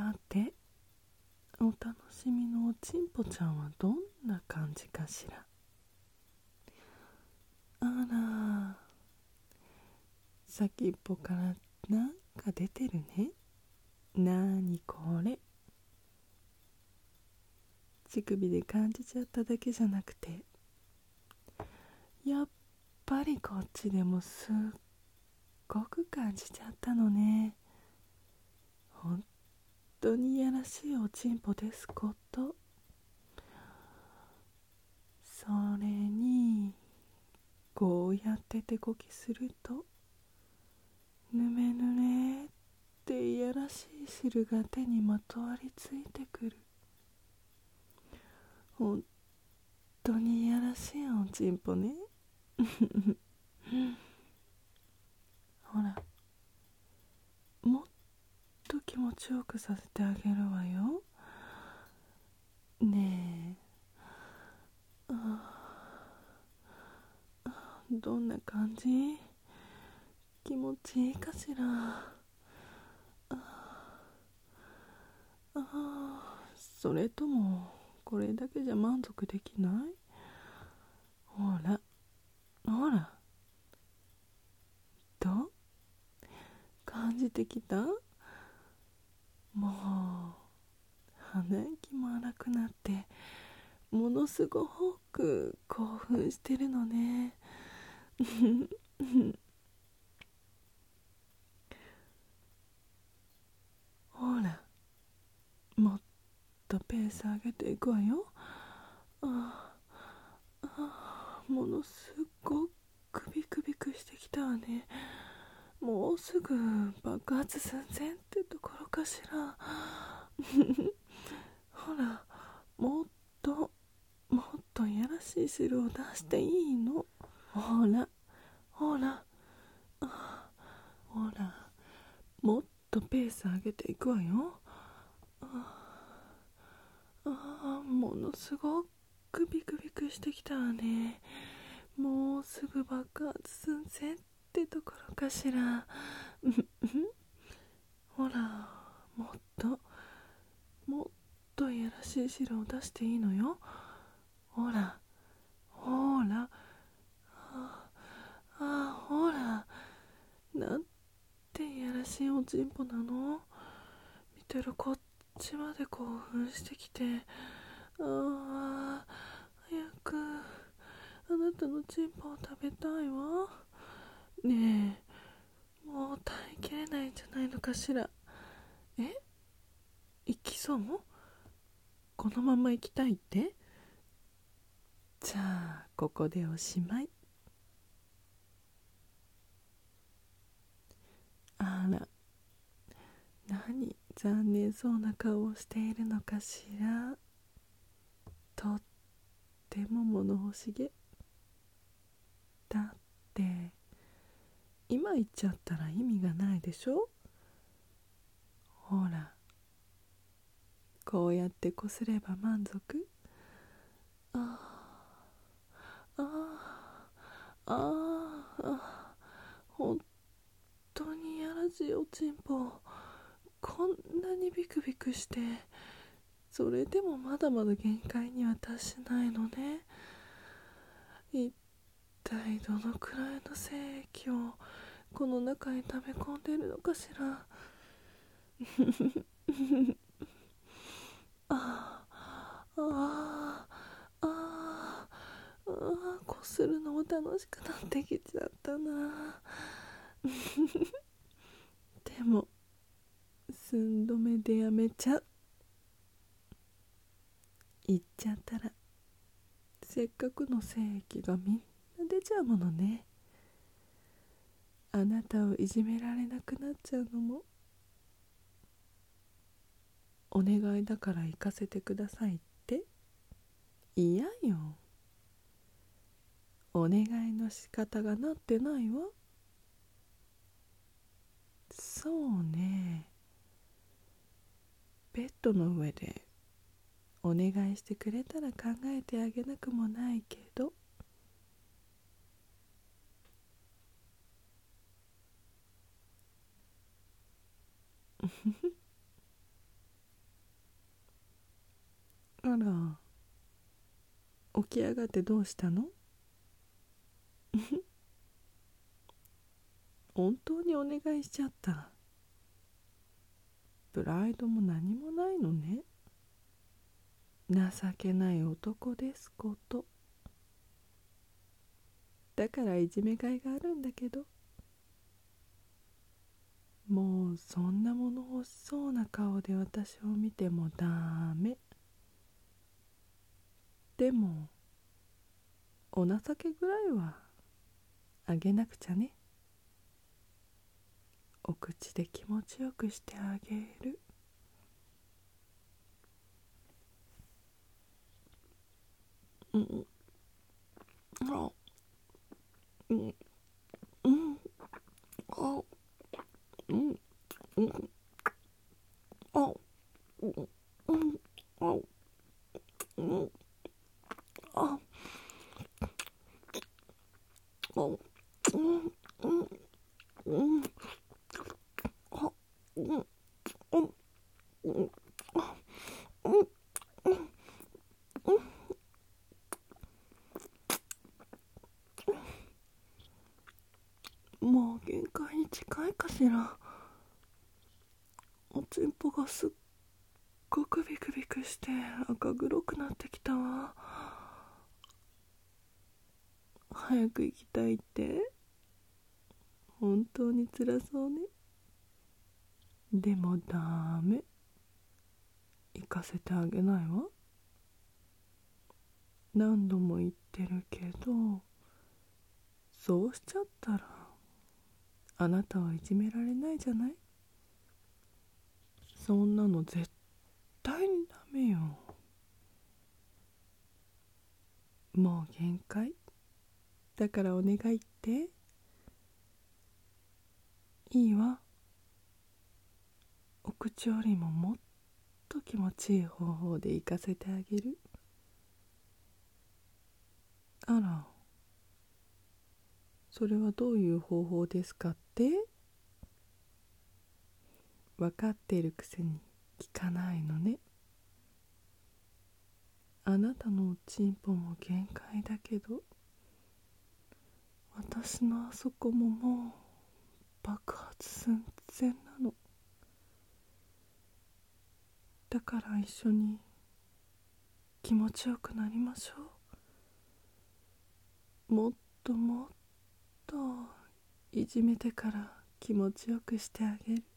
さて、お楽しみのおちんぽちゃんはどんな感じかしら。あら、先っぽからなんか出てるね。なーにこれ。乳首で感じちゃっただけじゃなくて、やっぱりこっちでもすっごく感じちゃったのね。本当にいやらしいおちんぽですこと。それにこうやって手こきすると、ぬめぬめっていやらしい汁が手にまとわりついてくる。本当にいやらしいおちんぽね。ほら、もっと気持ちよくさせてあげるわよ。ねえ、どんな感じ？気持ちいいかしら。それともこれだけじゃ満足できない？ほらほら、どう？感じてきた？もう鼻息も荒くなってものすごく興奮してるのね。ほら、もっとペース上げていくわよ。ものすごくビクビクしてきたわね。もうすぐ爆発寸前ってところかしら。ほら、もっともっといやらしい汁を出していいの。ほらほらほら、もっとペース上げていくわよ。ものすごくビクビクしてきたわね。もうすぐ爆発寸前ってところかしら。ほら、もっともっといやらしい汁を出していいのよ。ほらほら、ほら、なんていやらしいおちんぽなの。見てるこっちまで興奮してきて、早くあなたのチンポを食べたいわ。ねえ、もう耐えきれないんじゃないのかしら。行きそう？このまま行きたいって？じゃあここでおしまい。あら、何残念そうな顔をしているのかしら。とっても物欲しげだって。今言っちゃったら意味がないでしょ。ほら、こうやってこすれば満足。本当にやらしいおちんぽ。こんなにビクビクして、それでもまだまだ限界には達しないのね。一体どのくらいの精液をこの中に溜め込んでるのかしら。こするのも楽しくなってきちゃったな。でも寸止めでやめちゃう。言っちゃったらせっかくの精液がみんな出ちゃうものね。あなたをいじめられなくなっちゃうのもお願いだから行かせてくださいって？嫌よ。お願いの仕方がなってないわ。そうね、ベッドの上でお願いしてくれたら考えてあげなくもないけど。 あら、起き上がってどうしたの？本当にお願いしちゃった。プライドも何もないのね。情けない男ですこと。だからいじめがいがあるんだけど、もうそんなもの欲しそうな顔で私を見てもダメ。でもお情けぐらいはあげなくちゃね。お口で気持ちよくしてあげる。うんあうんうんあうんうんあうんうんあうんあうんうんうんあうんうんうんうんもう限界に近いかしら。おちんぽがすっごくビクビクして赤黒くなってきたわ。早く行きたいって？本当に辛そうね。でもダメ。行かせてあげないわ。何度も言ってるけど、そうしちゃったらあなたはいじめられないじゃない。そんなの絶対にダメよ。もう限界だからお願いって。いいわ。お口よりももっと気持ちいい方法で行かせてあげる。あら、それはどういう方法ですかって？分かっているくせに聞かないのね。あなたのおちんぽも限界だけど、私のあそこももう爆発寸前なの。だから一緒に気持ちよくなりましょう。もっともっといじめてから気持ちよくしてあげる。